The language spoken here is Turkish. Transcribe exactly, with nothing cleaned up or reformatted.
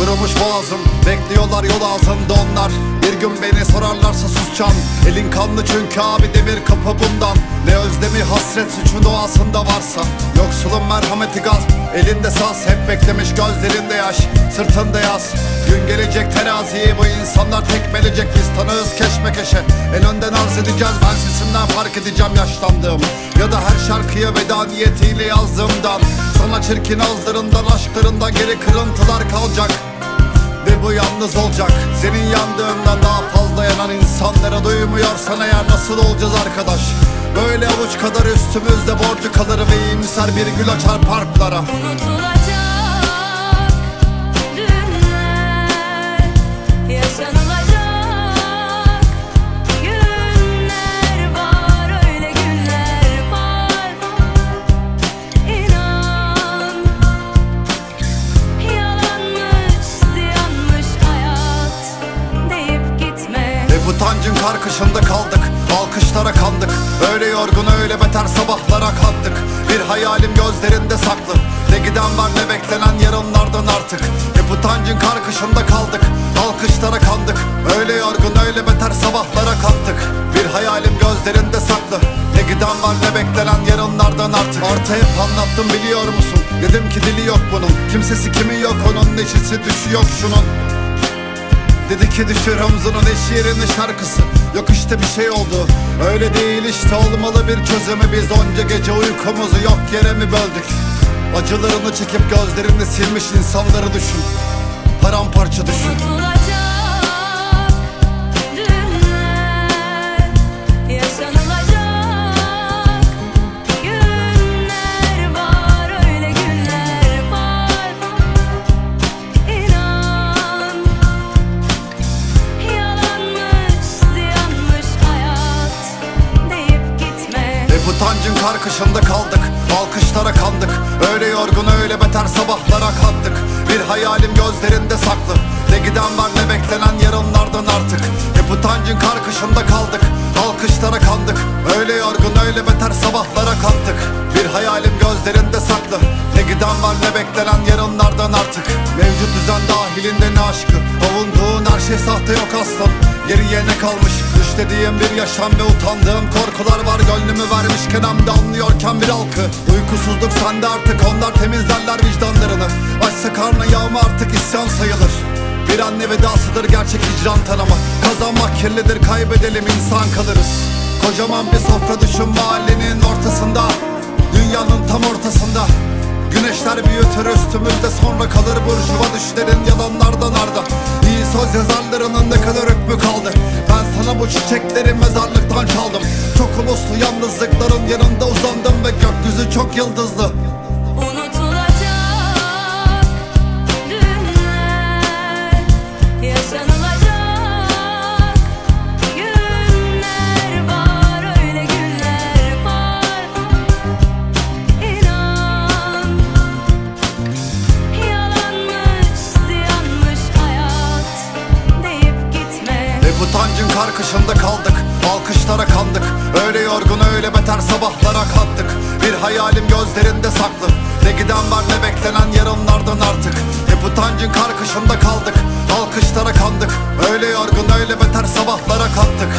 Kurumuş boğazım, bekliyorlar yol ağzında onlar. Bir gün beni sorarlarsa susacağım. Elin kanlı çünkü abi, demir kapı bundan. Ne özlemi hasret suçun doğasında varsa. Yoksulun merhameti gasp, elinde saz. Hep beklemiş gözlerinde yaş, sırtında yaz. Gün gelecek teraziyi bu insanlar tekmelecek. Biz tanığız keşmekeşe, en önden arz edeceğiz. Ben sesimden fark edeceğim yaşlandığım, ya da her şarkıya veda niyetiyle yazdığımdan. Sana çirkin ağızlarından, aşklarından geri kırıntılar kalacak. Ve bu yalnız olacak. Senin yandığından daha fazla yanan insanlara duymuyorsan eğer nasıl olacağız arkadaş? Böyle avuç kadar üstümüzde borcu kalır ve iyimser bir gül açar parklara. Unutulacak dünler, yaşanılacak günler var, öyle günler var. İnan, yalanmış, ziyanmış hayat deyip gitme. Hep utancın karkışında kaldık, alkışlara kandık. Öyle yorgun öyle beter sabahlara kalktık. Bir hayalim gözlerinde saklı, ne giden var ne beklenen yarınlardan artık. Hep utancın karkışında kaldık, alkışlara kandık. Öyle yorgun öyle beter sabahlara kalktık. Bir hayalim gözlerinde saklı, ne giden var ne beklenen yarınlardan artık. Artı hep anlattım biliyor musun? Dedim ki dili yok bunun, kimsesi kimi yok onun, neşesi düşü yok şunun. Dedi ki düşür omzunun eş yerine şarkısı. Yok işte bir şey oldu, öyle değil işte, olmalı bir çözümü. Biz onca gece uykumuzu yok yere mi böldük? Acılarını çekip gözlerini silmiş insanları düşün, paramparça düşün. Unutulacak dünler, yaşanılacak günler var, öyle günler var. İnan, yalanmış, ziyanmış hayat deyip gitme. Hep utancın karkışında kaldık, alkışlara kandık. Öyle yorgun öyle beter sabahlara kalktık. Bir hayalim gözlerinde saklı, ne giden var ne beklenen yarınlardan artık. Hep utancın karkışında kaldık, alkışlara kandık. Öyle yorgun öyle beter sabahlara kalktık. Bir hayalim gözlerinde saklı, ne giden var ne beklenen yarınlardan artık. Mevcut düzen dahilinde ne aşkı, avunduğun her şey sahte yok aslan. Geriye ne kalmış, düşlediğim bir yaşam ve utandığım korkular var. Gönlümü vermişken hem de anlıyorken bir halkı. Uykusuzluk sende artık, onlar temizlerler vicdanlarını. Açsa karnı yağma artık isyan sayılır. Bir anne vedasıdır gerçek hicran tanımı. Kazanmak kirlidir, kaybedelim insan kalırız. Kocaman bir sofra düşün mahallenin ortasında, dünyanın tam ortasında. Güneşler büyütür üstümüzde, sonra kalır burjuva düşlerin yalanlardan arda. İyi söz yazarlarının ne kadar hükmü kaldı? Ben sana bu çiçekleri mezarlıktan çaldım. Çok uluslu yalnızlıkların yanında uzandım ve gökyüzü çok yıldızlı. Unutulacak dünler, yaşanılacak günler var, öyle günler var. İnan, yalanmış, ziyanmış hayat deyip gitme. Hep utancın karkışında kaldık, alkışlara kandık. Öyle yorgun öyle beter sabahlara kalktık. Bir hayalim gözlerinde saklı, ne giden var ne beklenen yarınlardan artık. Hep utancın karkışında kaldık, alkışlara kandık. Öyle yorgun öyle beter sabahlara kalktık.